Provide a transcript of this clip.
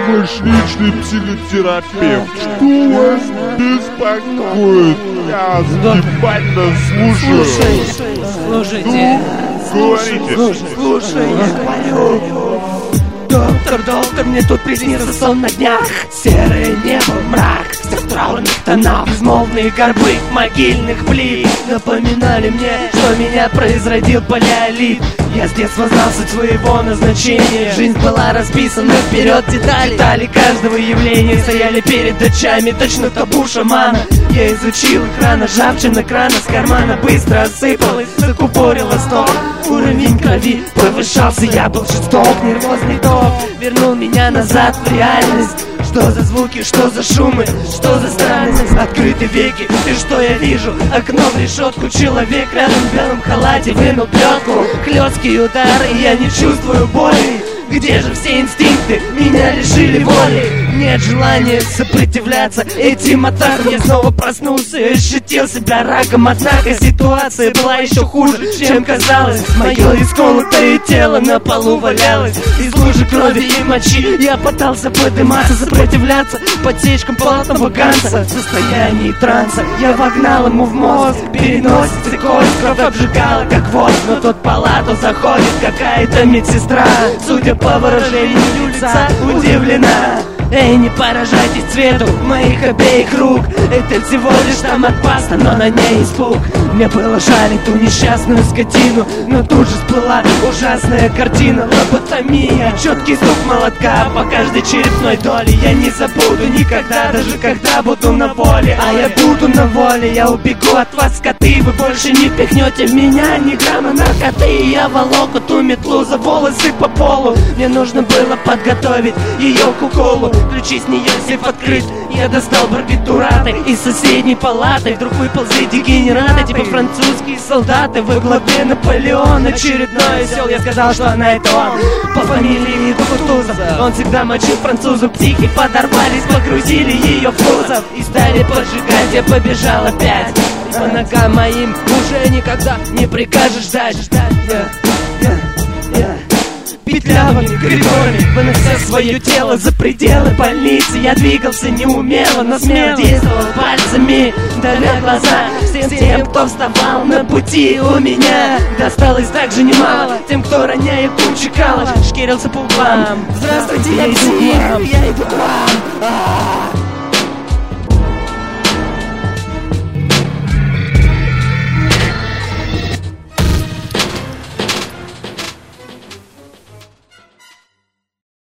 ваш личный психотерапевт. Что вас беспокоит? Я внимательно слушаю. Слушайте. Говорите. Слушай, я говорю. Доктор, мне тут приснился сон на днях. Серое небо, мрак, все в траурных тонах. Безмолвные горбы могильных плит напоминали мне, что меня произродил палеолит. Я с детства знал суть своего назначения. Жизнь была расписана вперед, детали каждого явления стояли перед очами, точно табу шамана. Я изучил их рано, жавчина крана с кармана быстро осыпалась, закупорила стол. Уровень крови повышался, я был жесток. Нервозный ток вернул меня назад в реальность. Что за звуки, что за шумы, что за странность? Открыты веки, и что я вижу? Окно в решетку, человек рядом в белом халате вынул плетку. Хлесткий удар, и я не чувствую боли. Где же все инстинкты? Меня лишили воли. Нет желания сопротивляться этим атакам. Я снова проснулся и ощутил себя раком. Однако ситуация была еще хуже, чем казалось. Мое исколотое тело на полу валялось. Из лужи крови и мочи я пытался подниматься, сопротивляться подсечкам полотного ганца. В состоянии транса я вогнал ему в мозг. Переносится кость, кровь обжигала как воск. Но тут в палату заходит какая-то медсестра. Судя по выражению лица, удивлена. Эй, не поражайтесь цвету моих обеих рук. Это всего лишь там от паста, но на ней испуг. Мне было жаль эту несчастную скотину, но тут же всплыла ужасная картина. Лоботомия, четкий стук молотка по каждой черепной доле. Я не забуду никогда, даже когда буду на воле. А я буду на воле, я убегу от вас, скоты. Вы больше не пихнете в меня ни грамма наркоты. И я волок эту метлу за волосы по полу. Мне нужно было подготовить ее к уколу. Ключи с нее сейф открыт. Я достал барбитураты из соседней палаты. Вдруг выползли дегенераты, типа французские солдаты во главе Наполеон. Очередной осел, я сказал, что она это он. По фамилии Кутузов. Он всегда мочил французу. Психи подорвались, погрузили ее в кузов и стали поджигать, я побежал опять. По ногам моим уже никогда не прикажешь ждать. Петлявыми коридорами, вынося свое тело за пределы больницы. Я двигался неумело, но смело действовал пальцами, давя глаза всем тем, кто вставал на пути. У меня досталось так же немало тем, кто, роняя кучу калыш, шкерился по углам. Здравствуйте, я иду к вам.